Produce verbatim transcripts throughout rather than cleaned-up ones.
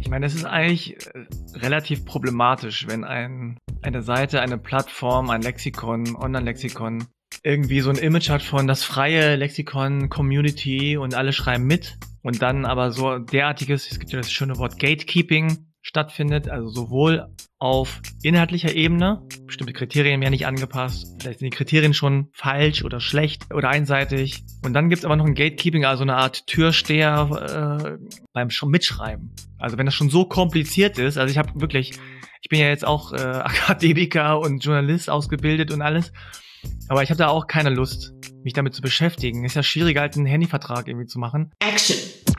meine, es ist eigentlich äh, relativ problematisch, wenn ein, eine Seite, eine Plattform, ein Lexikon, Online-Lexikon irgendwie so ein Image hat von das freie Lexikon, Community und alle schreiben mit und dann aber so derartiges, es gibt ja das schöne Wort Gatekeeping, stattfindet, also sowohl auf inhaltlicher Ebene, bestimmte Kriterien werden nicht angepasst, vielleicht sind die Kriterien schon falsch oder schlecht oder einseitig und dann gibt es aber noch ein Gatekeeping, also eine Art Türsteher äh, beim Sch- Mitschreiben. Also wenn das schon so kompliziert ist, also ich habe wirklich, ich bin ja jetzt auch äh, Akademiker und Journalist ausgebildet und alles, aber ich habe da auch keine Lust, mich damit zu beschäftigen. Ist ja schwieriger, halt einen Handyvertrag irgendwie zu machen. Action!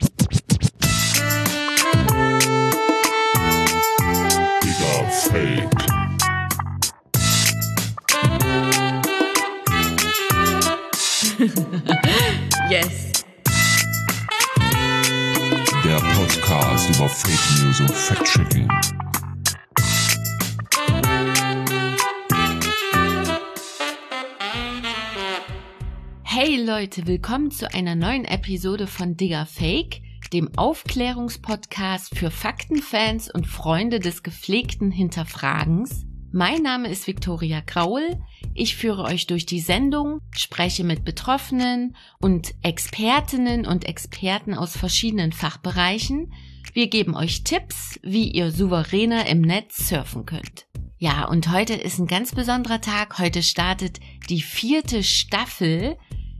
Fake. Yes. Der Podcast über Fake News und Fact-Checking. Hey Leute, willkommen zu einer neuen Episode von Digga Fake, dem Aufklärungspodcast für Faktenfans und Freunde des gepflegten Hinterfragens. Mein Name ist Viktoria Graul. Ich führe euch durch die Sendung, spreche mit Betroffenen und Expertinnen und Experten aus verschiedenen Fachbereichen. Wir geben euch Tipps, wie ihr souveräner im Netz surfen könnt. Ja, und heute ist ein ganz besonderer Tag. Heute startet die vierte Staffel.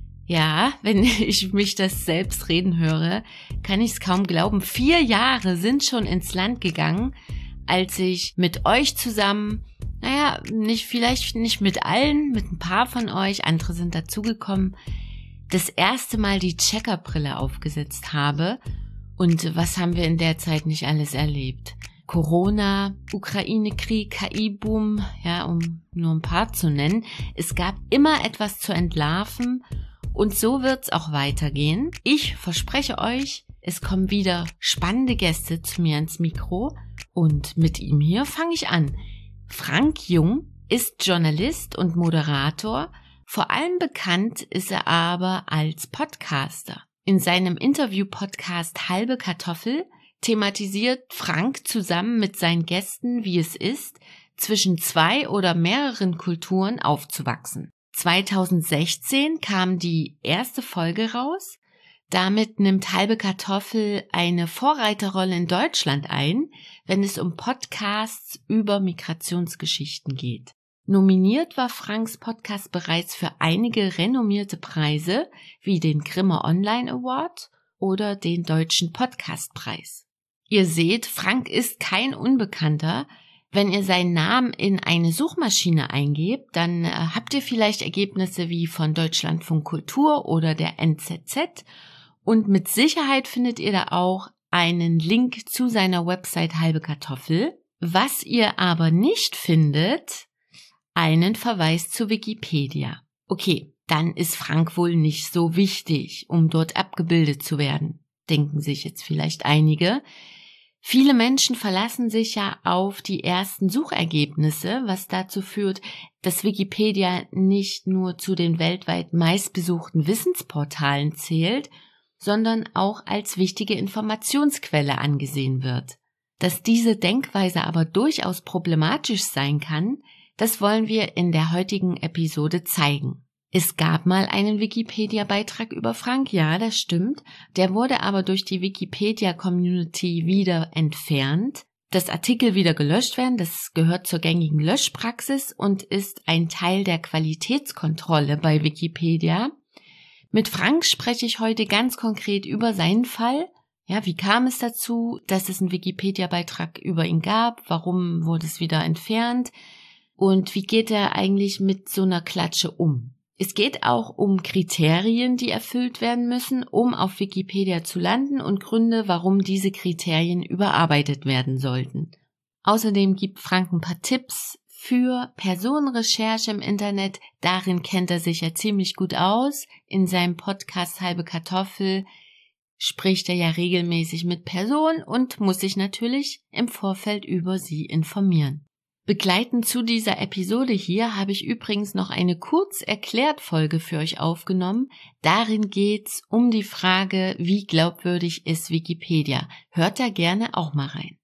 Ja, wenn ich mich das selbst reden höre, kann ich es kaum glauben. Vier Jahre sind schon ins Land gegangen, als ich mit euch zusammen, naja, nicht vielleicht nicht mit allen, mit ein paar von euch, andere sind dazugekommen, das erste Mal die Checkerbrille aufgesetzt habe. Und was haben wir in der Zeit nicht alles erlebt? Corona, Ukraine-Krieg, K I-Boom, ja, um nur ein paar zu nennen. Es gab immer etwas zu entlarven. Und so wird's auch weitergehen. Ich verspreche euch, es kommen wieder spannende Gäste zu mir ins Mikro und mit ihm hier fange ich an. Frank Jung ist Journalist und Moderator. Vor allem bekannt ist er aber als Podcaster. In seinem Interview-Podcast Halbe Kartoffel thematisiert Frank zusammen mit seinen Gästen, wie es ist, zwischen zwei oder mehreren Kulturen aufzuwachsen. zweitausendsechzehn kam die erste Folge raus. Damit nimmt Halbe Kartoffel eine Vorreiterrolle in Deutschland ein, wenn es um Podcasts über Migrationsgeschichten geht. Nominiert war Franks Podcast bereits für einige renommierte Preise, wie den Grimme Online Award oder den Deutschen Podcastpreis. Ihr seht, Frank ist kein Unbekannter. Wenn ihr seinen Namen in eine Suchmaschine eingebt, dann äh, habt ihr vielleicht Ergebnisse wie von Deutschlandfunk Kultur oder der N Z Z und mit Sicherheit findet ihr da auch einen Link zu seiner Website Halbe Kartoffel. Was ihr aber nicht findet, einen Verweis zu Wikipedia. Okay, dann ist Frank wohl nicht so wichtig, um dort abgebildet zu werden, denken sich jetzt vielleicht einige. Viele Menschen verlassen sich ja auf die ersten Suchergebnisse, was dazu führt, dass Wikipedia nicht nur zu den weltweit meistbesuchten Wissensportalen zählt, sondern auch als wichtige Informationsquelle angesehen wird. Dass diese Denkweise aber durchaus problematisch sein kann, das wollen wir in der heutigen Episode zeigen. Es gab mal einen Wikipedia-Beitrag über Frank, ja, das stimmt. Der wurde aber durch die Wikipedia-Community wieder entfernt. Das Artikel wieder gelöscht werden, das gehört zur gängigen Löschpraxis und ist ein Teil der Qualitätskontrolle bei Wikipedia. Mit Frank spreche ich heute ganz konkret über seinen Fall. Ja, wie kam es dazu, dass es einen Wikipedia-Beitrag über ihn gab? Warum wurde es wieder entfernt? Und wie geht er eigentlich mit so einer Klatsche um? Es geht auch um Kriterien, die erfüllt werden müssen, um auf Wikipedia zu landen und Gründe, warum diese Kriterien überarbeitet werden sollten. Außerdem gibt Frank ein paar Tipps für Personenrecherche im Internet. Darin kennt er sich ja ziemlich gut aus. In seinem Podcast Halbe Kartoffel spricht er ja regelmäßig mit Personen und muss sich natürlich im Vorfeld über sie informieren. Begleitend zu dieser Episode hier habe ich übrigens noch eine Kurz-Erklärt-Folge für euch aufgenommen. Darin geht's um die Frage, wie glaubwürdig ist Wikipedia. Hört da gerne auch mal rein.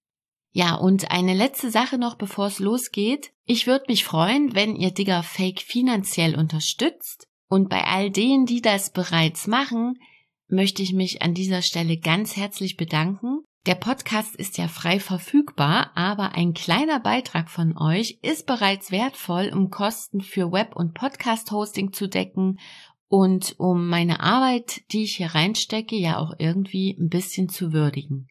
Ja, und eine letzte Sache noch, bevor es losgeht. Ich würde mich freuen, wenn ihr Digger Fake finanziell unterstützt. Und bei all denen, die das bereits machen, möchte ich mich an dieser Stelle ganz herzlich bedanken. Der Podcast ist ja frei verfügbar, aber ein kleiner Beitrag von euch ist bereits wertvoll, um Kosten für Web- und Podcast-Hosting zu decken und um meine Arbeit, die ich hier reinstecke, ja auch irgendwie ein bisschen zu würdigen.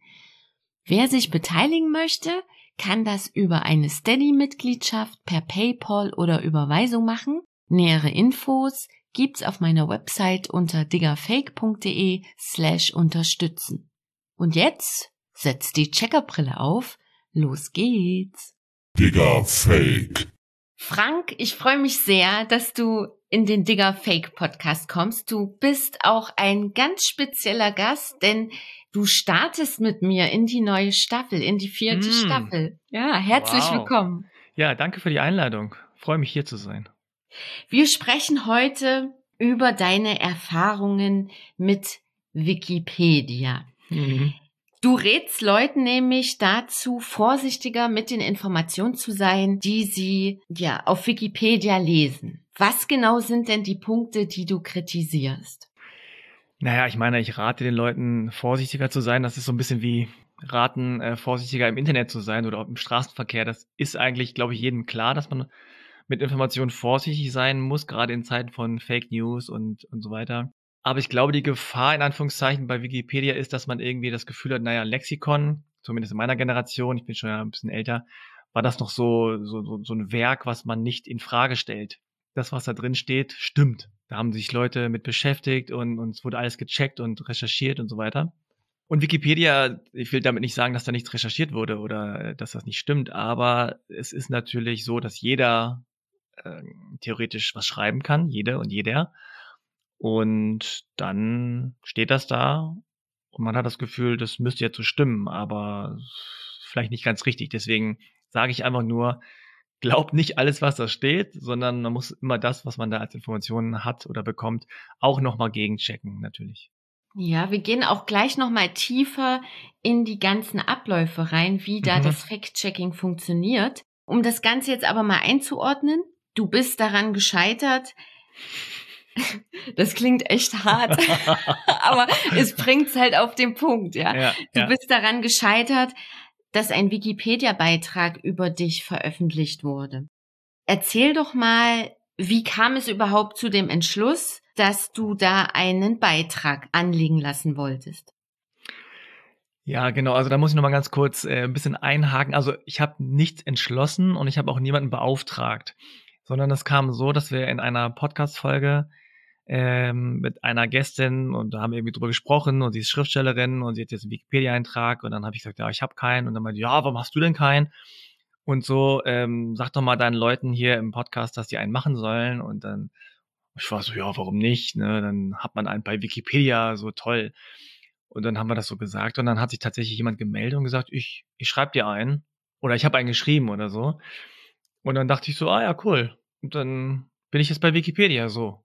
Wer sich beteiligen möchte, kann das über eine Steady-Mitgliedschaft per PayPal oder Überweisung machen. Nähere Infos gibt's auf meiner Website unter diggerfake.de slash unterstützen. Und jetzt setzt die Checkerbrille auf. Los geht's. Digger Fake. Frank, ich freue mich sehr, dass du in den Digger Fake Podcast kommst. Du bist auch ein ganz spezieller Gast, denn du startest mit mir in die neue Staffel, in die vierte Mm. Staffel. Ja, herzlich Wow. willkommen. Ja, danke für die Einladung. Freue mich, hier zu sein. Wir sprechen heute über deine Erfahrungen mit Wikipedia. Mhm. Du rätst Leuten nämlich dazu, vorsichtiger mit den Informationen zu sein, die sie ja auf Wikipedia lesen. Was genau sind denn die Punkte, die du kritisierst? Naja, ich meine, ich rate den Leuten, vorsichtiger zu sein. Das ist so ein bisschen wie raten, äh, vorsichtiger im Internet zu sein oder auch im Straßenverkehr. Das ist eigentlich, glaube ich, jedem klar, dass man mit Informationen vorsichtig sein muss, gerade in Zeiten von Fake News und, und so weiter. Aber ich glaube, die Gefahr in Anführungszeichen bei Wikipedia ist, dass man irgendwie das Gefühl hat, naja, Lexikon, zumindest in meiner Generation, ich bin schon ja ein bisschen älter, war das noch so, so, so, so ein Werk, was man nicht in Frage stellt. Das, was da drin steht, stimmt. Da haben sich Leute mit beschäftigt und, und es wurde alles gecheckt und recherchiert und so weiter. Und Wikipedia, ich will damit nicht sagen, dass da nichts recherchiert wurde oder dass das nicht stimmt, aber es ist natürlich so, dass jeder äh, theoretisch was schreiben kann, jede und jeder. Und dann steht das da und man hat das Gefühl, das müsste jetzt so stimmen, aber vielleicht nicht ganz richtig. Deswegen sage ich einfach nur, glaubt nicht alles, was da steht, sondern man muss immer das, was man da als Informationen hat oder bekommt, auch nochmal gegenchecken, natürlich. Ja, wir gehen auch gleich nochmal tiefer in die ganzen Abläufe rein, wie da Mhm. das Fact-Checking funktioniert. Um das Ganze jetzt aber mal einzuordnen, du bist daran gescheitert. Das klingt echt hart, aber es bringt's halt auf den Punkt, ja. Ja, Du ja. bist daran gescheitert, dass ein Wikipedia-Beitrag über dich veröffentlicht wurde. Erzähl doch mal, wie kam es überhaupt zu dem Entschluss, dass du da einen Beitrag anlegen lassen wolltest? Ja, genau. Also da muss ich noch mal ganz kurz äh, ein bisschen einhaken. Also ich habe nichts entschlossen und ich habe auch niemanden beauftragt, sondern es kam so, dass wir in einer Podcast-Folge ähm, mit einer Gästin und da haben wir irgendwie drüber gesprochen und sie ist Schriftstellerin und sie hat jetzt einen Wikipedia-Eintrag und dann habe ich gesagt, ja, ich habe keinen und dann meinte, ja, warum hast du denn keinen? Und so, ähm, sag doch mal deinen Leuten hier im Podcast, dass die einen machen sollen und dann ich war so, ja, warum nicht? Ne? Dann hat man einen bei Wikipedia, so toll. Und dann haben wir das so gesagt und dann hat sich tatsächlich jemand gemeldet und gesagt, ich, ich schreibe dir einen oder ich habe einen geschrieben oder so. Und dann dachte ich so, ah ja, cool. Und dann bin ich jetzt bei Wikipedia so.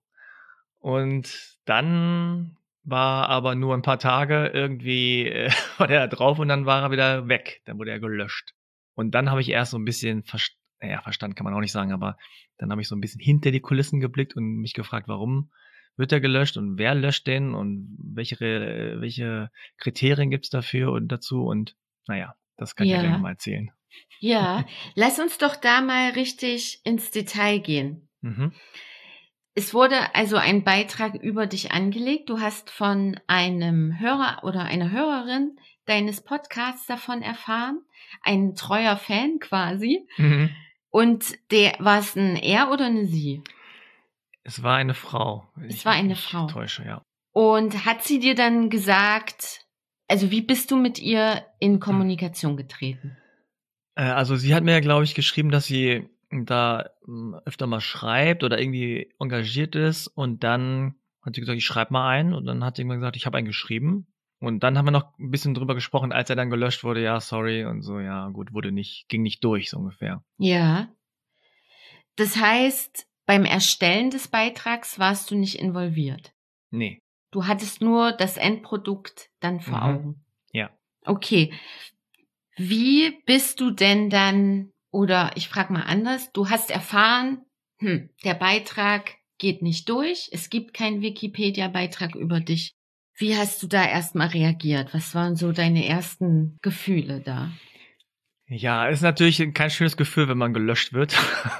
Und dann war aber nur ein paar Tage irgendwie, äh, war der da drauf und dann war er wieder weg. Dann wurde er gelöscht. Und dann habe ich erst so ein bisschen, Verst- naja, Verstand kann man auch nicht sagen, aber dann habe ich so ein bisschen hinter die Kulissen geblickt und mich gefragt, warum wird er gelöscht und wer löscht den und welche, Re- welche Kriterien gibt's dafür und dazu und naja, das kann ich ja Ja. gleich nochmal erzählen. Ja, lass uns doch da mal richtig ins Detail gehen. Mhm. Es wurde also ein Beitrag über dich angelegt. Du hast von einem Hörer oder einer Hörerin deines Podcasts davon erfahren. Ein treuer Fan quasi. Mhm. Und der, war es ein Er oder eine Sie? Es war eine Frau. wenn Es ich war mich eine nicht Frau. Täusche, ja. Und hat sie dir dann gesagt, also wie bist du mit ihr in Kommunikation getreten? Äh, Also sie hat mir, glaube ich, geschrieben, dass sie da ähm, öfter mal schreibt oder irgendwie engagiert ist und dann hat sie gesagt, ich schreibe mal einen und dann hat sie irgendwann gesagt, ich habe einen geschrieben und dann haben wir noch ein bisschen drüber gesprochen, als er dann gelöscht wurde, ja, sorry und so, ja, gut, wurde nicht, ging nicht durch, so ungefähr. Ja. Das heißt, beim Erstellen des Beitrags warst du nicht involviert. Nee, Du hattest nur das Endprodukt dann vor Mhm. Augen. ja. Okay. Wie bist du denn dann, oder ich frage mal anders, du hast erfahren, hm, der Beitrag geht nicht durch, es gibt keinen Wikipedia-Beitrag über dich. Wie hast du da erstmal reagiert? Was waren so deine ersten Gefühle da? Ja, ist natürlich kein schönes Gefühl, wenn man gelöscht wird.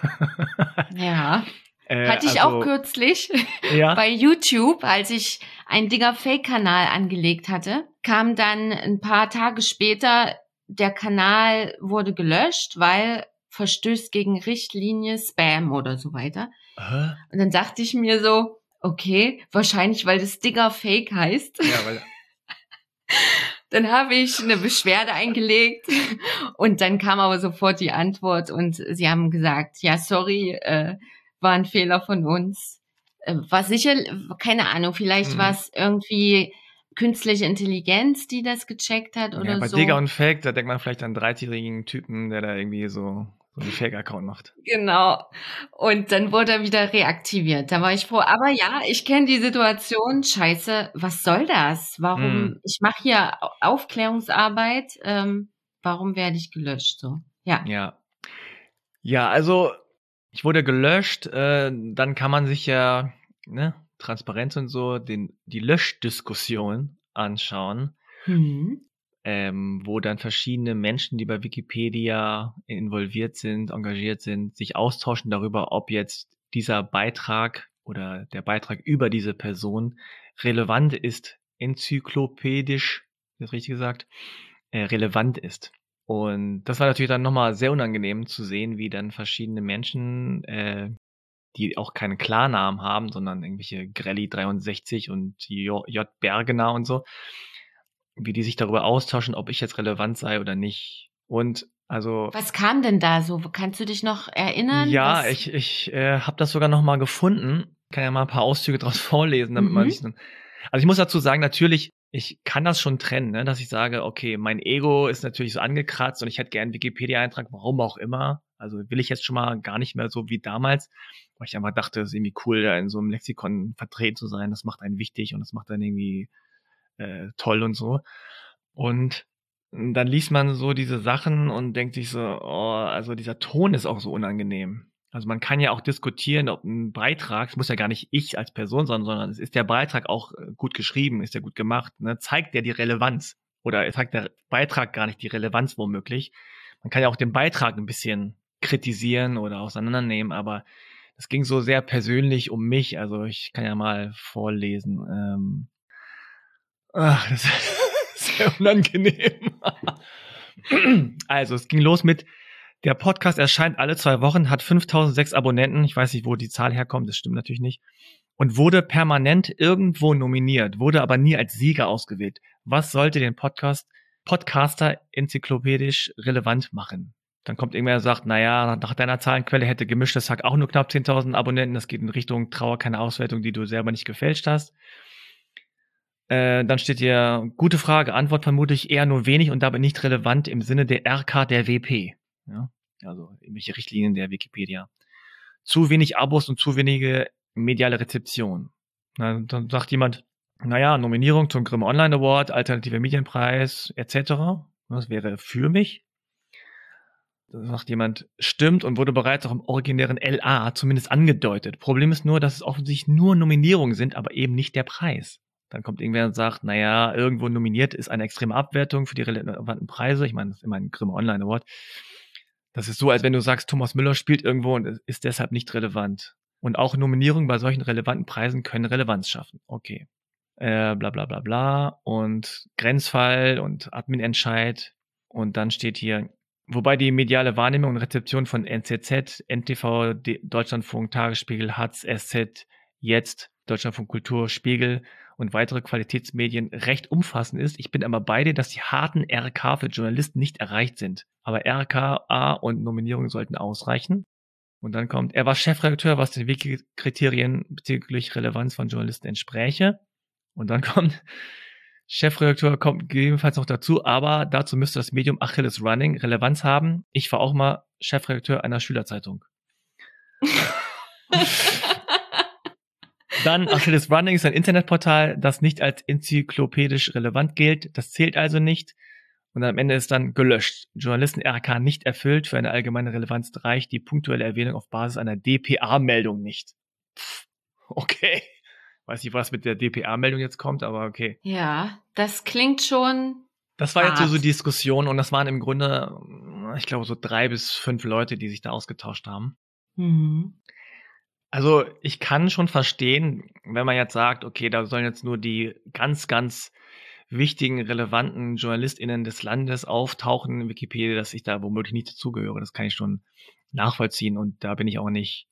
Ja, äh, hatte ich also, auch kürzlich ja. bei YouTube, als ich einen Digger-Fake-Kanal angelegt hatte, kam dann ein paar Tage später, der Kanal wurde gelöscht, weil verstößt gegen Richtlinie, Spam oder so weiter. Hä? Und dann dachte ich mir so, okay, wahrscheinlich, weil das Digger-Fake heißt. Ja, weil Dann habe ich eine Beschwerde eingelegt und dann kam aber sofort die Antwort und sie haben gesagt, ja, sorry, äh, war ein Fehler von uns. Äh, war sicher, keine Ahnung, vielleicht Mhm. war es irgendwie künstliche Intelligenz, die das gecheckt hat oder ja, bei so. Digger und Fake, da denkt man vielleicht an einen dreizigjährigen Typen, der da irgendwie so, so einen Fake-Account macht. Genau. Und dann wurde er wieder reaktiviert. Da war ich froh. Aber ja, ich kenne die Situation. Scheiße, was soll das? Warum? Hm. Ich mache hier Au- Aufklärungsarbeit. Ähm, warum werde ich gelöscht? So, ja. Ja. Ja, also ich wurde gelöscht, äh, dann kann man sich ja, ne, Transparenz und so, den, die Löschdiskussion anschauen, Hm. ähm, wo dann verschiedene Menschen, die bei Wikipedia involviert sind, engagiert sind, sich austauschen darüber, ob jetzt dieser Beitrag oder der Beitrag über diese Person relevant ist, enzyklopädisch, ist das richtig gesagt, äh, relevant ist. Und das war natürlich dann nochmal sehr unangenehm zu sehen, wie dann verschiedene Menschen, äh, die auch keinen Klarnamen haben, sondern irgendwelche Grelli dreiundsechzig und J. J. Bergener und so, wie die sich darüber austauschen, ob ich jetzt relevant sei oder nicht. Und also Was kam denn da so? Kannst du dich noch erinnern? ja, Was? ich, ich äh, habe das sogar noch mal gefunden. Kann ja mal ein paar Auszüge draus vorlesen, damit man Mhm. sich dann. Also ich muss dazu sagen, natürlich, ich kann das schon trennen, ne, dass ich sage, okay, mein Ego ist natürlich so angekratzt und ich hätte gern einen Wikipedia-Eintrag, warum auch immer. Also will ich jetzt schon mal gar nicht mehr so wie damals, weil ich einfach dachte, es ist irgendwie cool, da in so einem Lexikon vertreten zu sein. Das macht einen wichtig und das macht einen irgendwie äh, toll und so. Und dann liest man so diese Sachen und denkt sich so, oh, also dieser Ton ist auch so unangenehm. Also man kann ja auch diskutieren, ob ein Beitrag, es muss ja gar nicht ich als Person sein, sondern es ist der Beitrag auch äh, gut geschrieben, ist der gut gemacht, ne? Zeigt der die Relevanz oder zeigt der Beitrag gar nicht die Relevanz womöglich. Man kann ja auch den Beitrag ein bisschen kritisieren oder auseinandernehmen, aber es ging so sehr persönlich um mich. Also ich kann ja mal vorlesen. Ähm, ach, das ist sehr unangenehm. Also, es ging los mit, der Podcast erscheint alle zwei Wochen, hat fünftausendsechs Abonnenten. Ich weiß nicht, wo die Zahl herkommt, das stimmt natürlich nicht. Und wurde permanent irgendwo nominiert, wurde aber nie als Sieger ausgewählt. Was sollte den Podcast, Podcaster enzyklopädisch relevant machen? Dann kommt irgendwer und sagt, naja, nach deiner Zahlenquelle hätte Gemischtes Hack auch nur knapp zehntausend Abonnenten. Das geht in Richtung Trauer, keine Auswertung, die du selber nicht gefälscht hast. Äh, dann steht hier, gute Frage, Antwort vermutlich eher nur wenig und dabei nicht relevant im Sinne der R K der W P. Ja, also irgendwelche Richtlinien der Wikipedia. Zu wenig Abos und zu wenige mediale Rezeption. Na, dann sagt jemand, naja, Nominierung zum Grimme Online Award, Alternative Medienpreis et cetera. Das wäre für mich. Dann sagt jemand, stimmt und wurde bereits auch im originären L A zumindest angedeutet. Problem ist nur, dass es offensichtlich nur Nominierungen sind, aber eben nicht der Preis. Dann kommt irgendwer und sagt, naja, irgendwo nominiert ist eine extreme Abwertung für die relevanten Preise. Ich meine, das ist immer ein Grimme Online Award. Das ist so, als wenn du sagst, Thomas Müller spielt irgendwo und ist deshalb nicht relevant. Und auch Nominierungen bei solchen relevanten Preisen können Relevanz schaffen. Okay. Äh, bla bla bla bla. Und Grenzfall und Admin-Entscheid. Und dann steht hier, wobei die mediale Wahrnehmung und Rezeption von N Z Z, N T V, D- Deutschlandfunk, Tagesspiegel, Hatz, S Z, Jetzt, Deutschlandfunk Kultur, Spiegel und weitere Qualitätsmedien recht umfassend ist. Ich bin aber bei dir, dass die harten R K für Journalisten nicht erreicht sind. Aber R K A und Nominierungen sollten ausreichen. Und dann kommt, er war Chefredakteur, was den Wiki-Kriterien bezüglich Relevanz von Journalisten entspräche. Und dann kommt, Chefredakteur kommt gegebenenfalls noch dazu, aber dazu müsste das Medium Achilles Running Relevanz haben. Ich war auch mal Chefredakteur einer Schülerzeitung. Dann Achilles Running ist ein Internetportal, das nicht als enzyklopädisch relevant gilt. Das zählt also nicht. Und am Ende ist dann gelöscht. Journalisten-R K nicht erfüllt, für eine allgemeine Relevanz reicht die punktuelle Erwähnung auf Basis einer D P A-Meldung nicht. Pff, okay. Weiß nicht, was mit der D P A-Meldung jetzt kommt, aber okay. Ja, das klingt schon Das war jetzt hart. so, so die Diskussion und das waren im Grunde, ich glaube, so drei bis fünf Leute, die sich da ausgetauscht haben. Mhm. Also ich kann schon verstehen, wenn man jetzt sagt, okay, da sollen jetzt nur die ganz, ganz wichtigen, relevanten JournalistInnen des Landes auftauchen in Wikipedia, dass ich da womöglich nicht dazugehöre. Das kann ich schon nachvollziehen und da bin ich auch nicht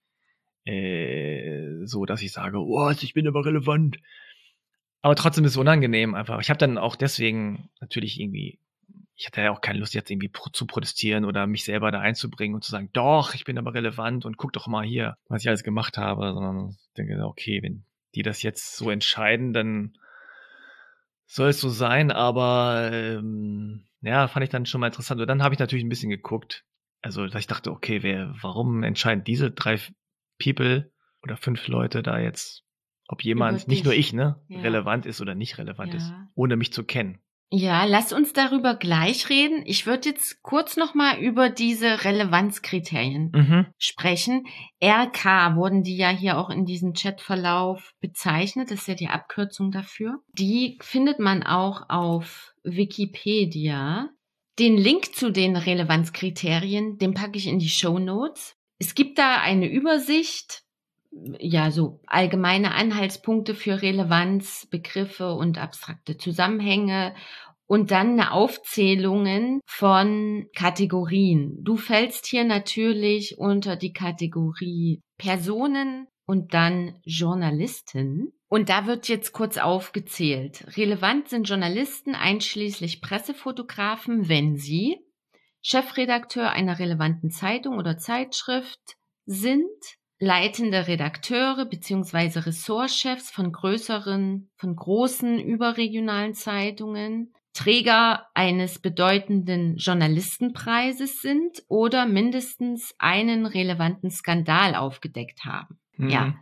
äh, so, dass ich sage, oh, ich bin aber relevant. Aber trotzdem ist es unangenehm einfach. Ich habe dann auch deswegen natürlich irgendwie, ich hatte ja auch keine Lust jetzt irgendwie pro- zu protestieren oder mich selber da einzubringen und zu sagen, doch, ich bin aber relevant und guck doch mal hier, was ich alles gemacht habe, sondern ich denke, okay, wenn die das jetzt so entscheiden, dann soll es so sein, aber ähm, ja, fand ich dann schon mal interessant. Und dann habe ich natürlich ein bisschen geguckt. Also, dass ich dachte, okay, wer, warum entscheiden diese drei People oder fünf Leute da jetzt, ob jemand, Über nicht nur dich. ich, ne, Ja. relevant ist oder nicht relevant Ja. ist, ohne mich zu kennen. Ja, lass uns darüber gleich reden. Ich würde jetzt kurz nochmal über diese Relevanzkriterien Mhm. sprechen. R K wurden die ja hier auch in diesem Chatverlauf bezeichnet. Das ist ja die Abkürzung dafür. Die findet man auch auf Wikipedia. Den Link zu den Relevanzkriterien, den packe ich in die Shownotes. Es gibt da eine Übersicht, ja, so allgemeine Anhaltspunkte für Relevanz, Begriffe und abstrakte Zusammenhänge und dann eine Aufzählungen von Kategorien. Du fällst hier natürlich unter die Kategorie Personen und dann Journalisten. Und da wird jetzt kurz aufgezählt. Relevant sind Journalisten einschließlich Pressefotografen, wenn sie Chefredakteur einer relevanten Zeitung oder Zeitschrift sind, leitende Redakteure bzw. Ressortchefs von größeren, von großen überregionalen Zeitungen, Träger eines bedeutenden Journalistenpreises sind oder mindestens einen relevanten Skandal aufgedeckt haben. Mhm. Ja.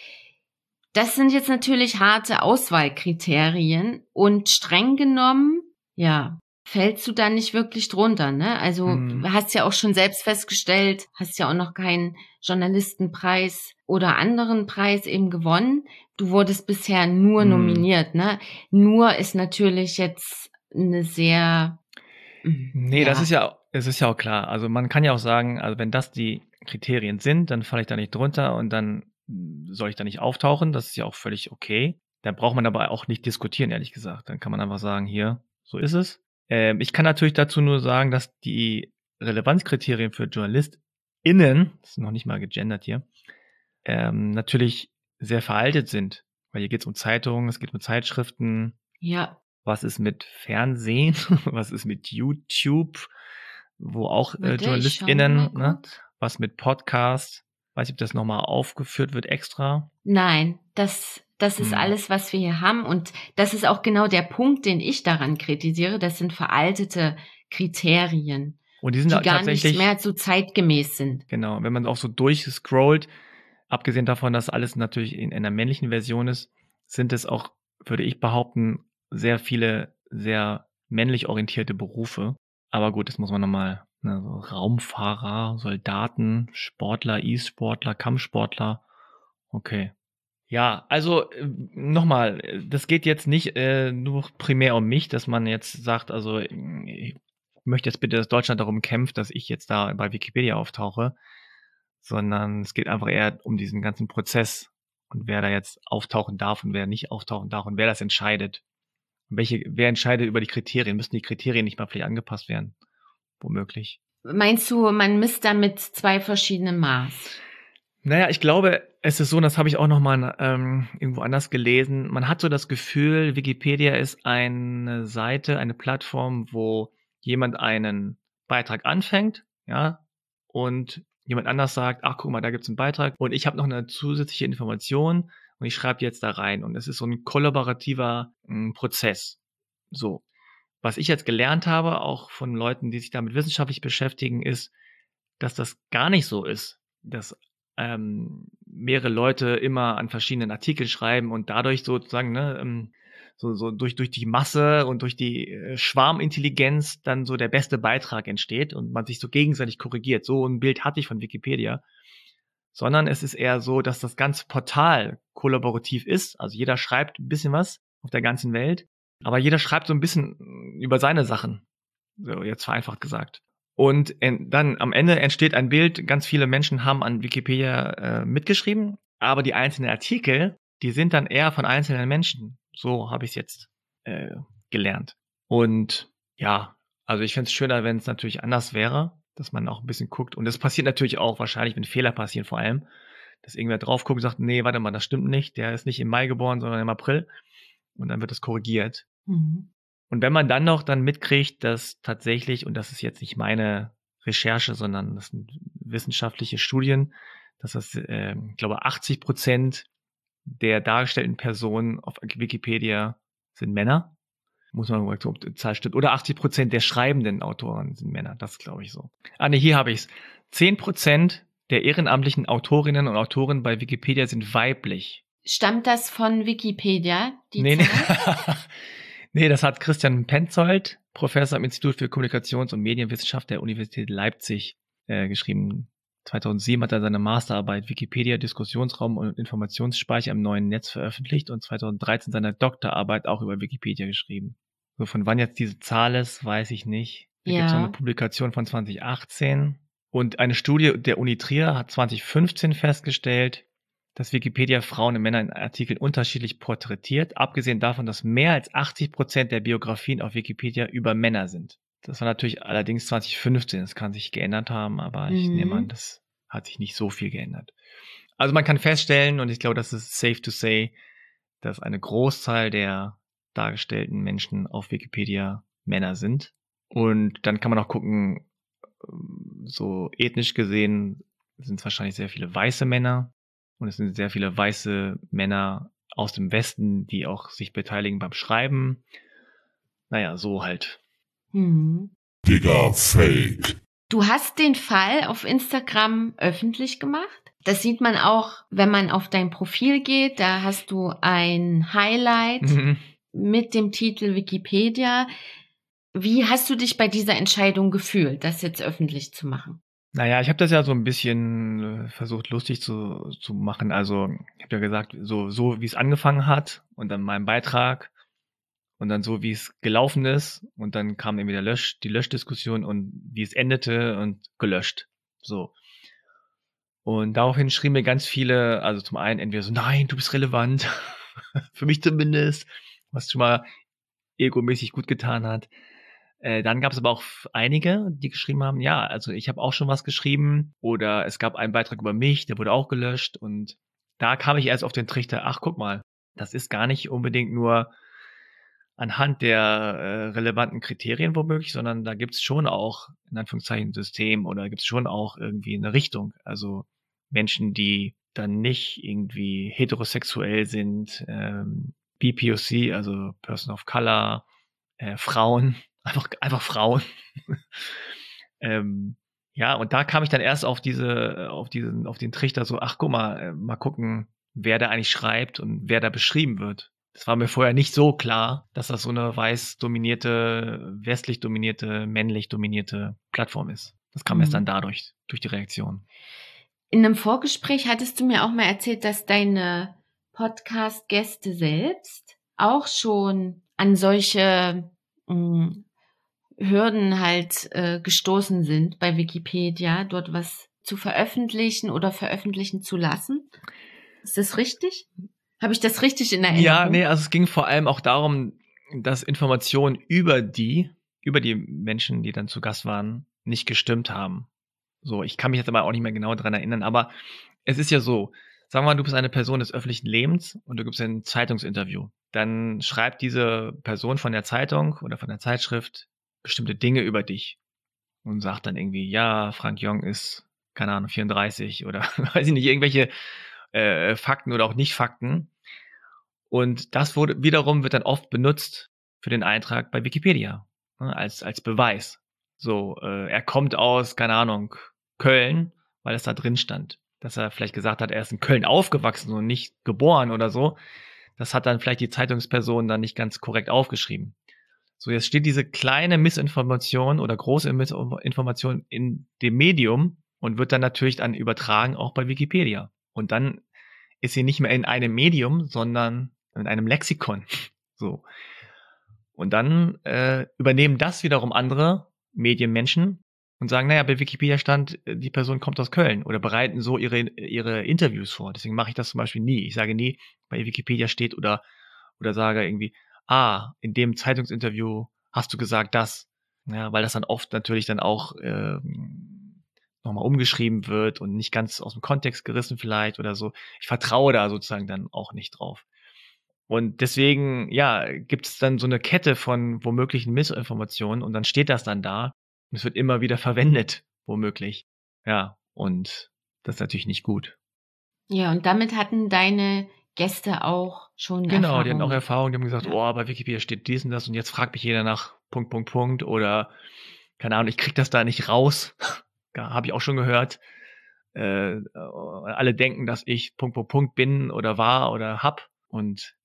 Das sind jetzt natürlich harte Auswahlkriterien und streng genommen, ja, fällst du da nicht wirklich drunter, ne? Also Mhm. du hast ja auch schon selbst festgestellt, hast ja auch noch keinen Journalistenpreis oder anderen Preis eben gewonnen. Du wurdest bisher nur Mhm. nominiert, ne? Nur ist natürlich jetzt eine sehr, mm, Nee, ja, das ist ja, es ist ja auch klar. Also man kann ja auch sagen, also wenn das die Kriterien sind, dann falle ich da nicht drunter und dann mm, soll ich da nicht auftauchen. Das ist ja auch völlig okay. Da braucht man aber auch nicht diskutieren, ehrlich gesagt. Dann kann man einfach sagen, hier, so ist es. Ähm, ich kann natürlich dazu nur sagen, dass die Relevanzkriterien für JournalistInnen, das ist noch nicht mal gegendert hier, ähm, natürlich sehr veraltet sind. Weil hier geht es um Zeitungen, es geht um Zeitschriften. ja, Was ist mit Fernsehen? Was ist mit YouTube? Wo auch äh, warte, ich schau JournalistInnen, mal ne? kurz. Was mit Podcasts? Weiß nicht, ob das nochmal aufgeführt wird extra. Nein, das, das ist Hm. alles, was wir hier haben. Und das ist auch genau der Punkt, den ich daran kritisiere. Das sind veraltete Kriterien, Und die sind die da gar nicht tatsächlich, mehr so zeitgemäß sind. genau, wenn man auch so durchscrollt, abgesehen davon, dass alles natürlich in einer männlichen Version ist, sind es auch, würde ich behaupten, sehr viele sehr männlich orientierte Berufe. Aber gut, das muss man nochmal, ne, so Raumfahrer, Soldaten, Sportler, E-Sportler, Kampfsportler. Okay. Ja, also äh, nochmal, äh, das geht jetzt nicht äh, nur primär um mich, dass man jetzt sagt, also äh, ich möchte jetzt bitte, dass Deutschland darum kämpft, dass ich jetzt da bei Wikipedia auftauche, sondern es geht einfach eher um diesen ganzen Prozess und wer da jetzt auftauchen darf und wer nicht auftauchen darf und wer das entscheidet. Und welche, wer entscheidet über die Kriterien? Müssen die Kriterien nicht mal vielleicht angepasst werden? Womöglich. Meinst du, man misst da mit zwei verschiedenen Maß? Naja, ich glaube, es ist so, und das habe ich auch nochmal ähm, irgendwo anders gelesen. Man hat so das Gefühl, Wikipedia ist eine Seite, eine Plattform, wo jemand einen Beitrag anfängt, ja, und jemand anders sagt, ach guck mal, da gibt's einen Beitrag und ich habe noch eine zusätzliche Information und ich schreibe jetzt da rein. Und es ist so ein kollaborativer ähm, Prozess. So. Was ich jetzt gelernt habe, auch von Leuten, die sich damit wissenschaftlich beschäftigen, ist, dass das gar nicht so ist, dass ähm, mehrere Leute immer an verschiedenen Artikeln schreiben und dadurch sozusagen ne, ähm, so, so durch, durch die Masse und durch die äh, Schwarmintelligenz dann so der beste Beitrag entsteht und man sich so gegenseitig korrigiert. So ein Bild hatte ich von Wikipedia. Sondern es ist eher so, dass das ganze Portal kollaborativ ist. Also jeder schreibt ein bisschen was auf der ganzen Welt, aber jeder schreibt so ein bisschen über seine Sachen. So, jetzt vereinfacht gesagt. Und en, dann am Ende entsteht ein Bild, ganz viele Menschen haben an Wikipedia äh, mitgeschrieben, aber die einzelnen Artikel, die sind dann eher von einzelnen Menschen. So habe ich es jetzt äh, gelernt. Und ja, also ich fände es schöner, wenn es natürlich anders wäre, dass man auch ein bisschen guckt. Und das passiert natürlich auch wahrscheinlich, wenn Fehler passieren vor allem, dass irgendwer drauf guckt und sagt, nee, warte mal, das stimmt nicht, der ist nicht im Mai geboren, sondern im April. Und dann wird das korrigiert. Mhm. Und wenn man dann noch dann mitkriegt, dass tatsächlich, und das ist jetzt nicht meine Recherche, sondern das sind wissenschaftliche Studien, dass das, äh, ich glaube, achtzig Prozent der dargestellten Personen auf Wikipedia sind Männer. Muss man mal gucken, ob die Zahl stimmt. Oder achtzig Prozent der schreibenden Autoren sind Männer. Das glaube ich so. Ah, ne, hier habe ich es. zehn Prozent der ehrenamtlichen Autorinnen und Autoren bei Wikipedia sind weiblich. Stammt das von Wikipedia, die Nee, nee. Zahl? Nee, das hat Christian Penzold, Professor am Institut für Kommunikations- und Medienwissenschaft der Universität Leipzig, äh, geschrieben. zweitausendsieben hat er seine Masterarbeit Wikipedia, Diskussionsraum und Informationsspeicher im neuen Netz veröffentlicht und zweitausenddreizehn seine Doktorarbeit auch über Wikipedia geschrieben. So, von wann jetzt diese Zahl ist, weiß ich nicht. Da Ja. gibt es noch eine Publikation von zwanzig achtzehn. Und eine Studie der Uni Trier hat zwanzig fünfzehn festgestellt, dass Wikipedia Frauen und Männer in Artikeln unterschiedlich porträtiert, abgesehen davon, dass mehr als achtzig Prozent der Biografien auf Wikipedia über Männer sind. Das war natürlich allerdings zwanzig fünfzehn, das kann sich geändert haben, aber ich Mhm. nehme an, das hat sich nicht so viel geändert. Also man kann feststellen, und ich glaube, das ist safe to say, dass eine Großzahl der dargestellten Menschen auf Wikipedia Männer sind. Und dann kann man auch gucken, so ethnisch gesehen sind es wahrscheinlich sehr viele weiße Männer. Und es sind sehr viele weiße Männer aus dem Westen, die auch sich beteiligen beim Schreiben. Naja, so halt. Mhm. Digga, Fake. Du hast den Fall auf Instagram öffentlich gemacht. Das sieht man auch, wenn man auf dein Profil geht. Da hast du ein Highlight Mhm. mit dem Titel Wikipedia. Wie hast du dich bei dieser Entscheidung gefühlt, das jetzt öffentlich zu machen? Naja, ich habe das ja so ein bisschen äh, versucht, lustig zu, zu machen. Also ich habe ja gesagt, so, so wie es angefangen hat und dann mein Beitrag und dann so, wie es gelaufen ist und dann kam irgendwie der Lösch, die Löschdiskussion und wie es endete und gelöscht. So. Und daraufhin schrieben mir ganz viele, also zum einen entweder so, nein, du bist relevant, für mich zumindest, was schon mal egomäßig gut getan hat. Äh, dann gab es aber auch einige, die geschrieben haben, ja, also ich habe auch schon was geschrieben oder es gab einen Beitrag über mich, der wurde auch gelöscht und da kam ich erst auf den Trichter, ach guck mal, das ist gar nicht unbedingt nur anhand der äh, relevanten Kriterien womöglich, sondern da gibt's schon auch in Anführungszeichen ein System oder gibt's schon auch irgendwie eine Richtung. Also Menschen, die dann nicht irgendwie heterosexuell sind, ähm, B P O C, also Person of Color, äh, Frauen, einfach einfach Frauen. ähm, ja, und da kam ich dann erst auf diese, auf diesen, auf den Trichter so, ach guck mal, äh, mal gucken, wer da eigentlich schreibt und wer da beschrieben wird. Das war mir vorher nicht so klar, dass das so eine weiß dominierte, westlich dominierte, männlich dominierte Plattform ist. Das kam Mhm. erst dann dadurch, durch die Reaktion. In einem Vorgespräch hattest du mir auch mal erzählt, dass deine Podcast-Gäste selbst auch schon an solche mh, Hürden halt äh, gestoßen sind bei Wikipedia, dort was zu veröffentlichen oder veröffentlichen zu lassen. Ist das richtig? Habe ich das richtig in Erinnerung? Ja, nee, also es ging vor allem auch darum, dass Informationen über die, über die Menschen, die dann zu Gast waren, nicht gestimmt haben. So, ich kann mich jetzt aber auch nicht mehr genau dran erinnern, aber es ist ja so, sagen wir mal, du bist eine Person des öffentlichen Lebens und du gibst ein Zeitungsinterview. Dann schreibt diese Person von der Zeitung oder von der Zeitschrift bestimmte Dinge über dich und sagt dann irgendwie, ja, Frank Jong ist, keine Ahnung, vierunddreißig oder weiß ich nicht, irgendwelche äh, Fakten oder auch Nicht-Fakten. Und das wurde wiederum wird dann oft benutzt für den Eintrag bei Wikipedia, ne, als als Beweis. So, äh, er kommt aus, keine Ahnung, Köln, weil es da drin stand. Dass er vielleicht gesagt hat, er ist in Köln aufgewachsen und nicht geboren oder so. das hat dann vielleicht die Zeitungsperson dann nicht ganz korrekt aufgeschrieben. So, jetzt steht diese kleine Missinformation oder große Missinformation in dem Medium und wird dann natürlich dann übertragen auch bei Wikipedia. Und dann ist sie nicht mehr in einem Medium, sondern in einem Lexikon. So. Und dann äh, übernehmen das wiederum andere Medienmenschen und sagen, naja, bei Wikipedia stand, die Person kommt aus Köln oder bereiten so ihre ihre Interviews vor. Deswegen mache ich das zum Beispiel nie. Ich sage nie, bei Wikipedia steht oder oder sage irgendwie, ah, in dem Zeitungsinterview hast du gesagt das. Ja, weil das dann oft natürlich dann auch äh, nochmal umgeschrieben wird und nicht ganz aus dem Kontext gerissen vielleicht oder so. Ich vertraue da sozusagen dann auch nicht drauf. Und deswegen, ja, gibt es dann so eine Kette von womöglichen Missinformationen und dann steht das dann da und es wird immer wieder verwendet, womöglich. Ja, und das ist natürlich nicht gut. Ja, und damit hatten deine Gäste auch schon Genau, Erfahrung. die hatten auch Erfahrung, die haben gesagt, Ja. oh, bei Wikipedia steht dies und das und jetzt fragt mich jeder nach Punkt, Punkt, Punkt oder keine Ahnung, ich krieg das da nicht raus. Ja, habe ich auch schon gehört. Äh, alle denken, dass ich Punkt, Punkt, Punkt bin oder war oder hab und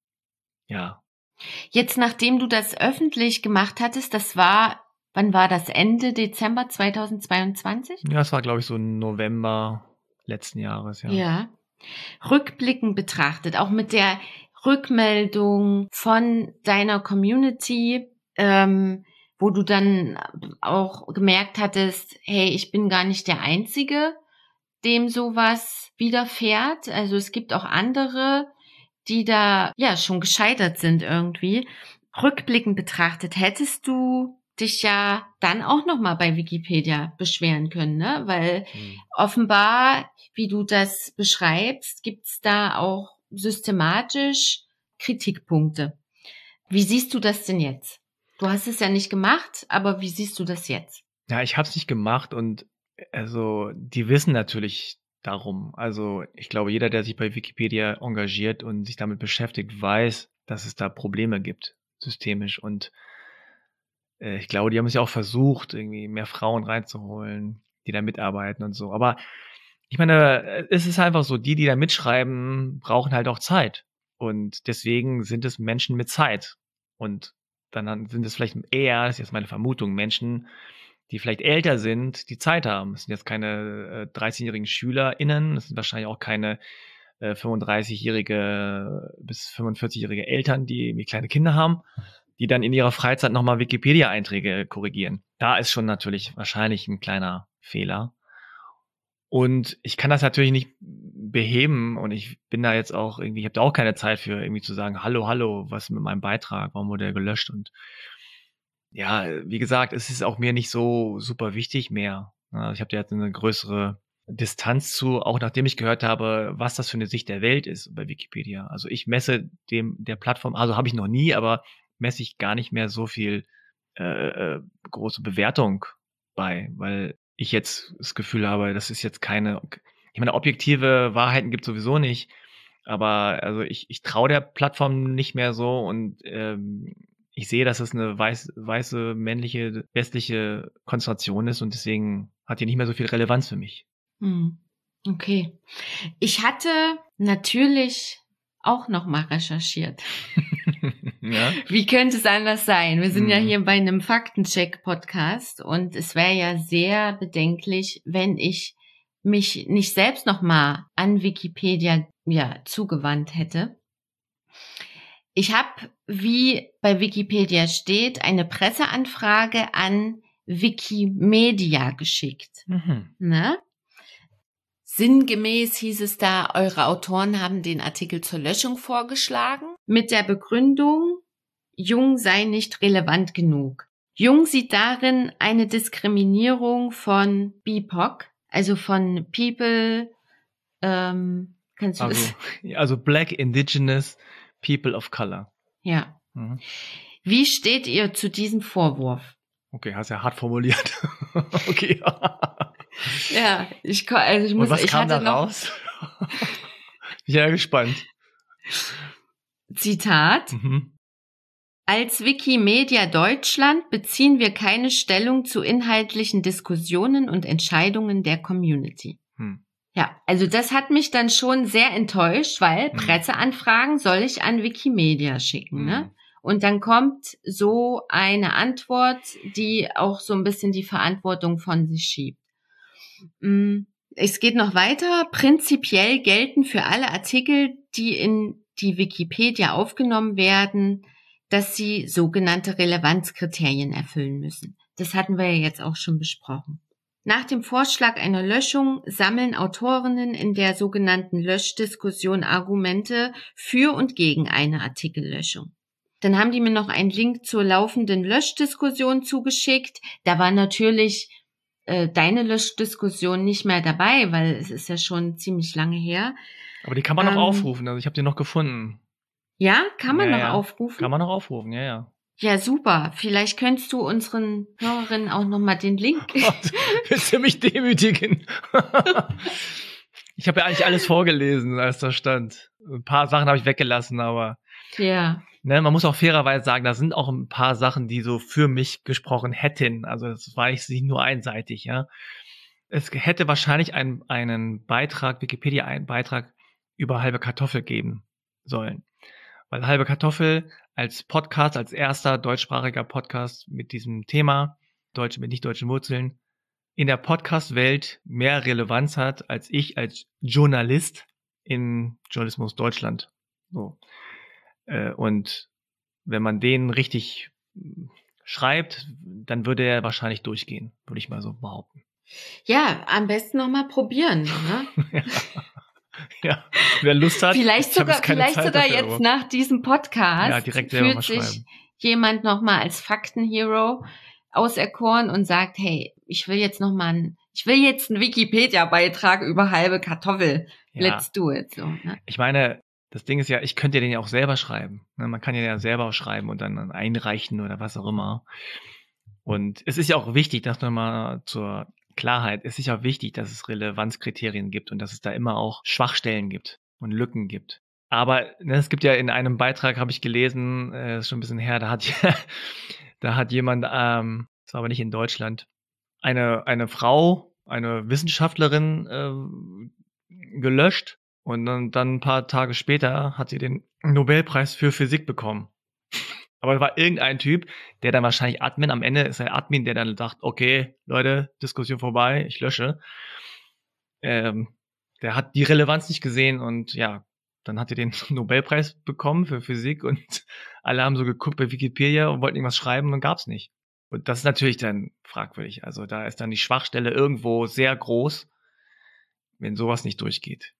ja. Jetzt, nachdem du das öffentlich gemacht hattest, das war, wann war das? Ende Dezember zweitausendzweiundzwanzig? Ja, es war, glaube ich, so November letzten Jahres, ja. Ja. Rückblickend betrachtet, auch mit der Rückmeldung von deiner Community, ähm, wo du dann auch gemerkt hattest, hey, ich bin gar nicht der Einzige, dem sowas widerfährt. Also es gibt auch andere, die da ja schon gescheitert sind irgendwie. Rückblickend betrachtet, hättest du dich ja dann auch nochmal bei Wikipedia beschweren können, ne? Weil hm. offenbar, wie du das beschreibst, gibt's da auch systematisch Kritikpunkte. Wie siehst du das denn jetzt? Du hast es ja nicht gemacht, aber wie siehst du das jetzt? Ja, ich habe es nicht gemacht und also die wissen natürlich darum. Also ich glaube, jeder, der sich bei Wikipedia engagiert und sich damit beschäftigt, weiß, dass es da Probleme gibt, systemisch. Und äh, ich glaube, die haben es ja auch versucht, irgendwie mehr Frauen reinzuholen, die da mitarbeiten und so. Aber ich meine, es ist einfach so, die, die da mitschreiben, brauchen halt auch Zeit. Und deswegen sind es Menschen mit Zeit. Und dann sind es vielleicht eher, das ist jetzt meine Vermutung, Menschen, die vielleicht älter sind, die Zeit haben. Es sind jetzt keine äh, dreizehnjährigen SchülerInnen, es sind wahrscheinlich auch keine äh, fünfunddreißigjährige bis fünfundvierzigjährige Eltern, die wie kleine Kinder haben, die dann in ihrer Freizeit nochmal Wikipedia-Einträge korrigieren. Da ist schon natürlich wahrscheinlich ein kleiner Fehler. Und ich kann das natürlich nicht beheben und ich bin da jetzt auch irgendwie, ich habe da auch keine Zeit für irgendwie zu sagen, hallo, hallo, was ist mit meinem Beitrag, warum wurde er gelöscht? Und ja, wie gesagt, es ist auch mir nicht so super wichtig mehr. Also ich habe da jetzt eine größere Distanz zu, auch nachdem ich gehört habe, was das für eine Sicht der Welt ist bei Wikipedia. Also ich messe dem der Plattform, also habe ich noch nie, aber messe ich gar nicht mehr so viel äh, große Bewertung bei, weil ich jetzt das Gefühl habe, das ist jetzt keine, ich meine, objektive Wahrheiten gibt es sowieso nicht, aber also ich, ich traue der Plattform nicht mehr so und ähm, ich sehe, dass es eine weiß, weiße, männliche, westliche Konzentration ist und deswegen hat die nicht mehr so viel Relevanz für mich. Okay. Ich hatte natürlich auch noch mal recherchiert. Ja? Wie könnte es anders sein? Wir sind hm. ja hier bei einem Faktencheck-Podcast und es wäre ja sehr bedenklich, wenn ich mich nicht selbst noch mal an Wikipedia ja zugewandt hätte. Ich habe, wie bei Wikipedia steht, eine Presseanfrage an Wikimedia geschickt. Mhm. Ne? Sinngemäß hieß es da, eure Autoren haben den Artikel zur Löschung vorgeschlagen, mit der Begründung, Jung sei nicht relevant genug. Jung sieht darin eine Diskriminierung von B I P O C, also von People, ähm, kannst du also, das? Also Black, Indigenous, People of Color. Ja. Mhm. Wie steht ihr zu diesem Vorwurf? Okay, hast ja hart formuliert. Okay. Ja, ich also ich muss. Und was ich kam hatte da noch raus? Bin ja gespannt. Zitat. Mhm. Als Wikimedia Deutschland beziehen wir keine Stellung zu inhaltlichen Diskussionen und Entscheidungen der Community. Hm. Ja, also das hat mich dann schon sehr enttäuscht, weil Hm. Presseanfragen soll ich an Wikimedia schicken, Hm. ne? Und dann kommt so eine Antwort, die auch so ein bisschen die Verantwortung von sich schiebt. Mm, Es geht noch weiter. Prinzipiell gelten für alle Artikel, die in die Wikipedia aufgenommen werden, dass sie sogenannte Relevanzkriterien erfüllen müssen. Das hatten wir ja jetzt auch schon besprochen. Nach dem Vorschlag einer Löschung sammeln Autorinnen in der sogenannten Löschdiskussion Argumente für und gegen eine Artikellöschung. Dann haben die mir noch einen Link zur laufenden Löschdiskussion zugeschickt. Da war natürlich äh, deine Löschdiskussion nicht mehr dabei, weil es ist ja schon ziemlich lange her. Aber die kann man Ähm, noch aufrufen, also ich habe die noch gefunden. Ja, kann man Ja, noch ja. aufrufen? Kann man noch aufrufen, ja, ja. Ja, super. Vielleicht könntest du unseren Hörerinnen auch nochmal den Link... Gott, willst du mich demütigen? Ich habe ja eigentlich alles vorgelesen, als da stand. Ein paar Sachen habe ich weggelassen, aber Ja. ne, man muss auch fairerweise sagen, da sind auch ein paar Sachen, die so für mich gesprochen hätten. Also das war nicht nur einseitig, ja. Es hätte wahrscheinlich einen, einen Beitrag, Wikipedia einen Beitrag über Halbe Kartoffel geben sollen. Weil Halbe Kartoffel als Podcast, als erster deutschsprachiger Podcast mit diesem Thema, Deutsche mit nicht deutschen Wurzeln, in der Podcast-Welt mehr Relevanz hat, als ich als Journalist in Journalismus Deutschland. So. Äh, und wenn man den richtig schreibt, dann würde er wahrscheinlich durchgehen, würde ich mal so behaupten. Ja, am besten nochmal probieren. Ne? ja. ja, wer Lust hat. Vielleicht ich hab sogar, jetzt keine vielleicht Zeit sogar dafür, jetzt aber- nach diesem Podcast Ja, direkt selber mal fühlt sich schreiben. jemand nochmal als Faktenhero auserkoren und sagt, hey, ich will jetzt nochmal einen, ich will jetzt einen Wikipedia-Beitrag über Halbe Kartoffel. Ja. Let's do it. So, ne? Ich meine, das Ding ist ja, ich könnte den ja auch selber schreiben. Ne? Man kann den ja selber schreiben und dann einreichen oder was auch immer. Und es ist ja auch wichtig, dass nochmal zur Klarheit, es ist ja auch wichtig, dass es Relevanzkriterien gibt und dass es da immer auch Schwachstellen gibt und Lücken gibt. Aber ne, es gibt ja in einem Beitrag, habe ich gelesen, äh, ist schon ein bisschen her, da hat, da hat jemand, ähm, das war aber nicht in Deutschland, eine, eine Frau, eine Wissenschaftlerin äh, gelöscht und dann, dann ein paar Tage später hat sie den Nobelpreis für Physik bekommen. Aber es war irgendein Typ, der dann wahrscheinlich Admin, am Ende ist er Admin, der dann sagt, okay, Leute, Diskussion vorbei, ich lösche. Ähm, der hat die Relevanz nicht gesehen und ja, dann hat er den Nobelpreis bekommen für Physik und alle haben so geguckt bei Wikipedia und wollten irgendwas schreiben und gab's nicht. Und das ist natürlich dann fragwürdig. Also da ist dann die Schwachstelle irgendwo sehr groß, wenn sowas nicht durchgeht.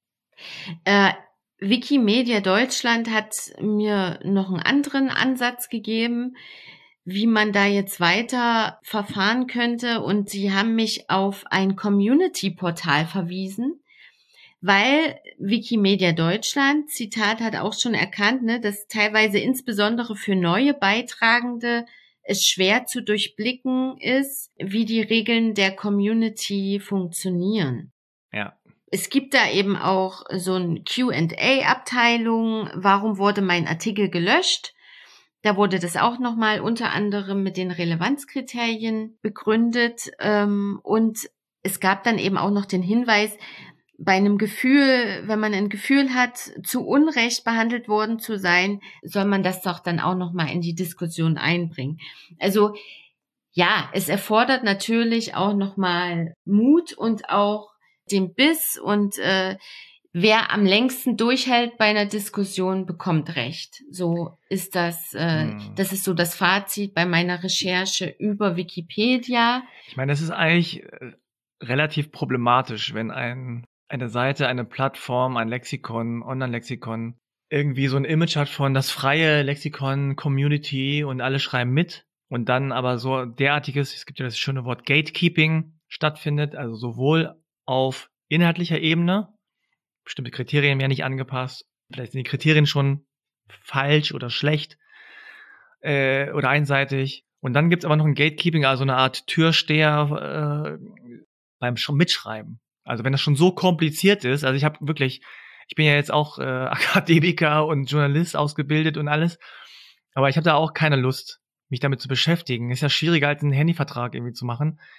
Äh, Wikimedia Deutschland hat mir noch einen anderen Ansatz gegeben, wie man da jetzt weiter verfahren könnte. Und sie haben mich auf ein Community-Portal verwiesen, weil Wikimedia Deutschland, Zitat, hat auch schon erkannt, ne, dass teilweise insbesondere für neue Beitragende es schwer zu durchblicken ist, wie die Regeln der Community funktionieren. Ja. Es gibt da eben auch so ein Q and A-Abteilung, warum wurde mein Artikel gelöscht? Da wurde das auch nochmal unter anderem mit den Relevanzkriterien begründet. Und es gab dann eben auch noch den Hinweis, bei einem Gefühl, wenn man ein Gefühl hat, zu Unrecht behandelt worden zu sein, soll man das doch dann auch nochmal in die Diskussion einbringen. Also ja, es erfordert natürlich auch nochmal Mut und auch den Biss und äh, wer am längsten durchhält bei einer Diskussion, bekommt Recht. So ist das, äh, hm. das ist so das Fazit bei meiner Recherche über Wikipedia. Ich meine, es ist eigentlich äh, relativ problematisch, wenn ein, eine Seite, eine Plattform, ein Lexikon, Online-Lexikon irgendwie so ein Image hat von das freie Lexikon, Community und alle schreiben mit und dann aber so derartiges, es gibt ja das schöne Wort Gatekeeping stattfindet, also sowohl auf inhaltlicher Ebene, bestimmte Kriterien werden nicht angepasst, vielleicht sind die Kriterien schon falsch oder schlecht äh, oder einseitig. Und dann gibt's aber noch ein Gatekeeping, also eine Art Türsteher äh, beim Sch- Mitschreiben. Also wenn das schon so kompliziert ist, also ich habe wirklich, ich bin ja jetzt auch äh, Akademiker und Journalist ausgebildet und alles, aber ich habe da auch keine Lust, mich damit zu beschäftigen. Ist ja schwieriger, als einen Handyvertrag irgendwie zu machen.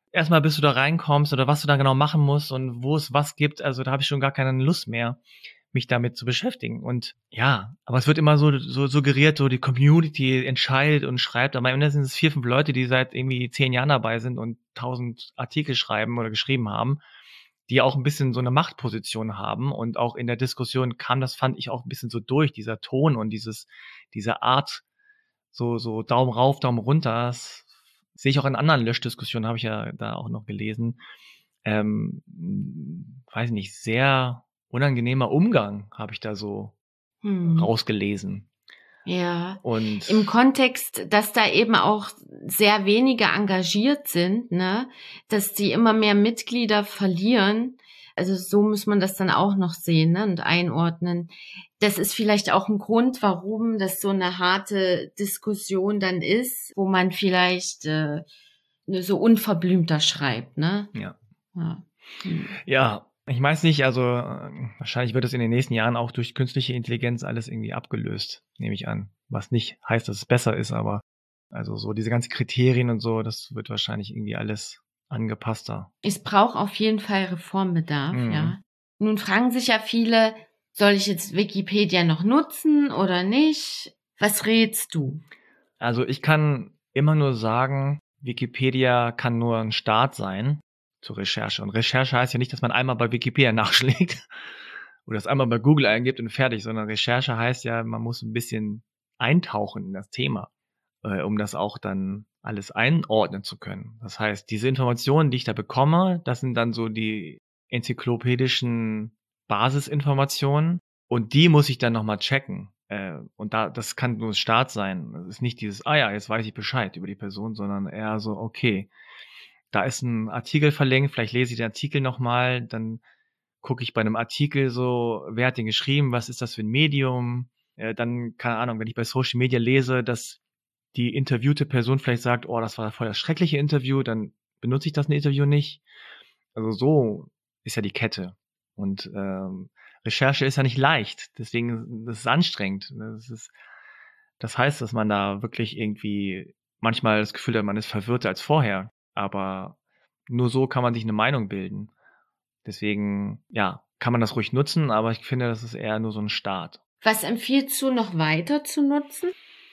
erstmal bis du da reinkommst oder was du da genau machen musst und wo es was gibt, also da habe ich schon gar keine Lust mehr, mich damit zu beschäftigen. Und ja, aber es wird immer so, so suggeriert, so die Community entscheidet und schreibt, aber am Ende sind es vier, fünf Leute, die seit irgendwie zehn Jahren dabei sind und tausend Artikel schreiben oder geschrieben haben, die auch ein bisschen so eine Machtposition haben. Und auch in der Diskussion kam das, fand ich, auch ein bisschen so durch, dieser Ton und dieses, diese Art, so, so Daumen rauf, Daumen runter. Das sehe ich auch in anderen Löschdiskussionen, habe ich ja da auch noch gelesen. Ähm, weiß nicht, sehr unangenehmer Umgang habe ich da so hm. rausgelesen. Ja, und im Kontext, dass da eben auch sehr wenige engagiert sind, ne, dass die immer mehr Mitglieder verlieren. Also so muss man das dann auch noch sehen, ne, und einordnen. Das ist vielleicht auch ein Grund, warum das so eine harte Diskussion dann ist, wo man vielleicht äh, so unverblümter schreibt, ne? Ja. Ja. Hm. Ja. Ich weiß nicht, also wahrscheinlich wird es in den nächsten Jahren auch durch künstliche Intelligenz alles irgendwie abgelöst, nehme ich an. Was nicht heißt, dass es besser ist, aber also so diese ganzen Kriterien und so, das wird wahrscheinlich irgendwie alles angepasster. Es braucht auf jeden Fall Reformbedarf, mhm. ja. Nun fragen sich ja viele, soll ich jetzt Wikipedia noch nutzen oder nicht? Was rätst du? Also ich kann immer nur sagen, Wikipedia kann nur ein Start sein zur Recherche. Und Recherche heißt ja nicht, dass man einmal bei Wikipedia nachschlägt oder das einmal bei Google eingibt und fertig, sondern Recherche heißt ja, man muss ein bisschen eintauchen in das Thema, äh, um das auch dann alles einordnen zu können. Das heißt, diese Informationen, die ich da bekomme, das sind dann so die enzyklopädischen Basisinformationen und die muss ich dann nochmal checken. Äh, und da, das kann nur ein Start sein. Das ist nicht dieses, ah ja, jetzt weiß ich Bescheid über die Person, sondern eher so, okay, da ist ein Artikel verlinkt, vielleicht lese ich den Artikel nochmal, dann gucke ich bei einem Artikel so, wer hat den geschrieben, was ist das für ein Medium, äh, dann, keine Ahnung, wenn ich bei Social Media lese, dass die interviewte Person vielleicht sagt, oh, das war voll das schreckliche Interview, dann benutze ich das Interview nicht. Also so ist ja die Kette. Und ähm, Recherche ist ja nicht leicht, deswegen das ist anstrengend. Das ist, das heißt, dass man da wirklich irgendwie manchmal das Gefühl hat, man ist verwirrter als vorher. Aber nur so kann man sich eine Meinung bilden. Deswegen, ja, kann man das ruhig nutzen, aber ich finde, das ist eher nur so ein Start. Was empfiehlst du noch weiter zu nutzen?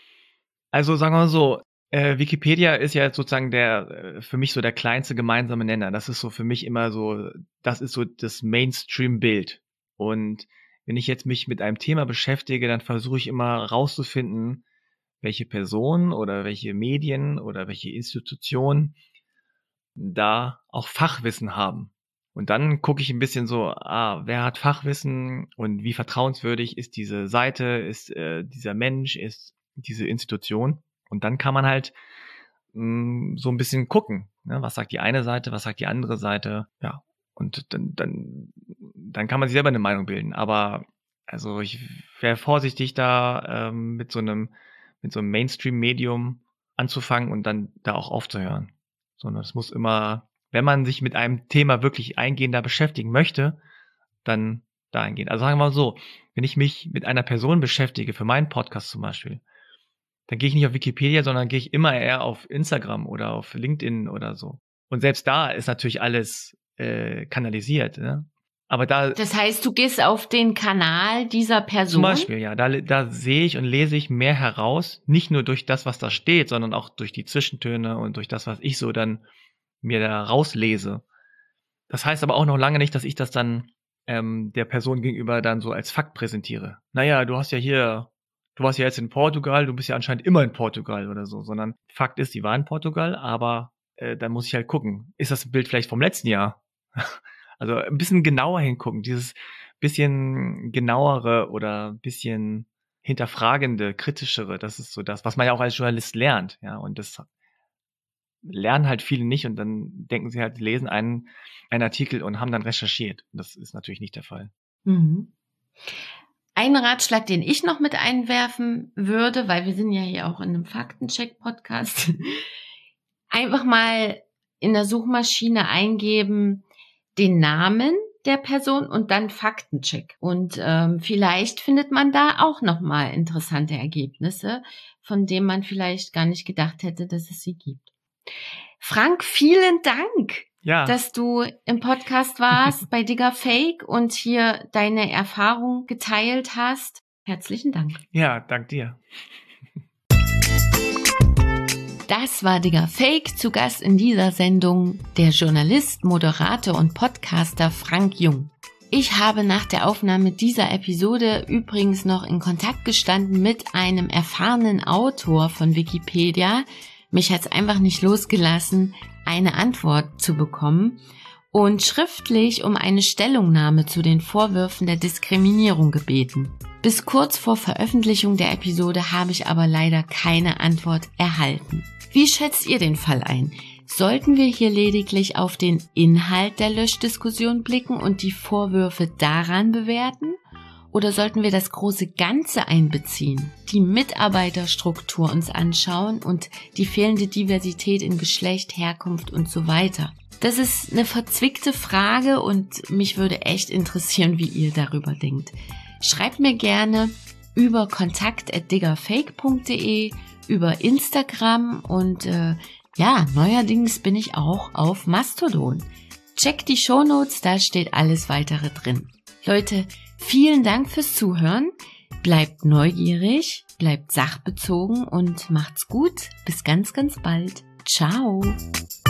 Also sagen wir mal so, äh, Wikipedia ist ja sozusagen der, äh, für mich so der kleinste gemeinsame Nenner. Das ist so für mich immer so, das ist so das Mainstream-Bild. Und wenn ich jetzt mich mit einem Thema beschäftige, dann versuche ich immer rauszufinden, welche Person oder welche Medien oder welche Institution da auch Fachwissen haben. Und dann gucke ich ein bisschen so, ah, wer hat Fachwissen und wie vertrauenswürdig ist diese Seite, ist äh, dieser Mensch, ist diese Institution. Und dann kann man halt mh, so ein bisschen gucken, ne? Was sagt die eine Seite, was sagt die andere Seite, ja. Und dann, dann, dann kann man sich selber eine Meinung bilden. Aber also ich wäre vorsichtig da ähm, mit so einem, mit so einem Mainstream-Medium anzufangen und dann da auch aufzuhören. Sondern es muss immer, wenn man sich mit einem Thema wirklich eingehender beschäftigen möchte, dann dahin gehen. Also sagen wir mal so, wenn ich mich mit einer Person beschäftige, für meinen Podcast zum Beispiel, dann gehe ich nicht auf Wikipedia, sondern gehe ich immer eher auf Instagram oder auf LinkedIn oder so. Und selbst da ist natürlich alles äh, kanalisiert, ne? Aber da. Das heißt, du gehst auf den Kanal dieser Person? Zum Beispiel, ja. Da, da sehe ich und lese ich mehr heraus, nicht nur durch das, was da steht, sondern auch durch die Zwischentöne und durch das, was ich so dann mir da rauslese. Das heißt aber auch noch lange nicht, dass ich das dann ähm, der Person gegenüber dann so als Fakt präsentiere. Naja, du hast ja hier, du warst ja jetzt in Portugal, du bist ja anscheinend immer in Portugal oder so, sondern Fakt ist, die war in Portugal, aber äh, dann muss ich halt gucken, ist das Bild vielleicht vom letzten Jahr? Also ein bisschen genauer hingucken, dieses bisschen genauere oder ein bisschen hinterfragende, kritischere, das ist so das, was man ja auch als Journalist lernt, ja, und das lernen halt viele nicht und dann denken sie halt, lesen einen, einen Artikel und haben dann recherchiert. Das ist natürlich nicht der Fall. Mhm. Ein Ratschlag, den ich noch mit einwerfen würde, weil wir sind ja hier auch in einem Faktencheck-Podcast, einfach mal in der Suchmaschine eingeben, den Namen der Person und dann Faktencheck. Und ähm, vielleicht findet man da auch nochmal interessante Ergebnisse, von denen man vielleicht gar nicht gedacht hätte, dass es sie gibt. Frank, vielen Dank, ja. dass du im Podcast warst bei Digger Fake und hier deine Erfahrung geteilt hast. Herzlichen Dank. Ja, dank dir. Das war Digger Fake, zu Gast in dieser Sendung der Journalist, Moderator und Podcaster Frank Jung. Ich habe nach der Aufnahme dieser Episode übrigens noch in Kontakt gestanden mit einem erfahrenen Autor von Wikipedia. Mich hat's einfach nicht losgelassen, eine Antwort zu bekommen und schriftlich um eine Stellungnahme zu den Vorwürfen der Diskriminierung gebeten. Bis kurz vor Veröffentlichung der Episode habe ich aber leider keine Antwort erhalten. Wie schätzt ihr den Fall ein? Sollten wir hier lediglich auf den Inhalt der Löschdiskussion blicken und die Vorwürfe daran bewerten? Oder sollten wir das große Ganze einbeziehen, die Mitarbeiterstruktur uns anschauen und die fehlende Diversität in Geschlecht, Herkunft und so weiter? Das ist eine verzwickte Frage und mich würde echt interessieren, wie ihr darüber denkt. Schreibt mir gerne über kontakt at diggerfake punkt de, über Instagram und äh, ja, neuerdings bin ich auch auf Mastodon. Checkt die Shownotes, da steht alles weitere drin. Leute, vielen Dank fürs Zuhören. Bleibt neugierig, bleibt sachbezogen und macht's gut. Bis ganz, ganz bald. Ciao.